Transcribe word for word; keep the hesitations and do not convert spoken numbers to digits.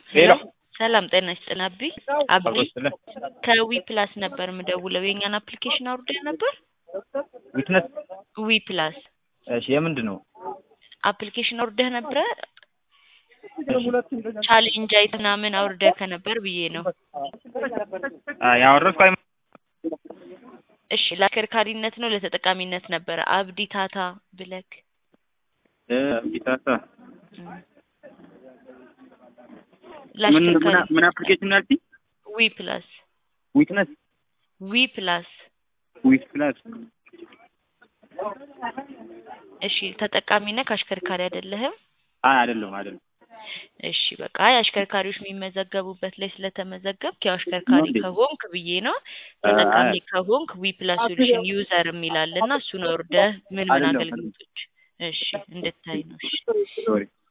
ሄሎ ሰላም ጤና ይስጥልኝ አቢ አቢ አብሮስለ ከዊ ፕላስ ነበር ምደውለው የኛን አፕሊኬሽን አውርደህ ነበር ዊትነስ ዊ ፕላስ እሺ የምንድነው አፕሊኬሽን አውርደህ ነበር ቻሌንጅ አይተና ምን አውርደህ ከነበር ብዬ ነው ያወረድኩ አይ እሺ ለአከርካሪነት ነው ለተጠቃሚነት ነበር አብዲ ታታ ብለክ እ አብዲ ታታ ምን ለአከርካሪ ምን አፕሊኬሽን አልቲ ዊ ፕላስ ዊትነስ ዊ ፕላስ ዊት ፕላስ እሺ ተጠቃሚነት ከአሽከርካሪ አይደለህም አይ አይደለም አይደለም እሺ በቃ አሽከርካሪዎች የሚመዘገቡበት ላይ ስለተመዘገብክ ያው አሽከርካሪ ከሆንክ ብዬ ነው ተጠቃሚ ከሆንክ ዊ ፕላስ ሶሉሽን ዩዘር የሚላልና እሱን ወርደህ ምን ምን አገልግሎቶች እሺ እንድታይ ነው እሺ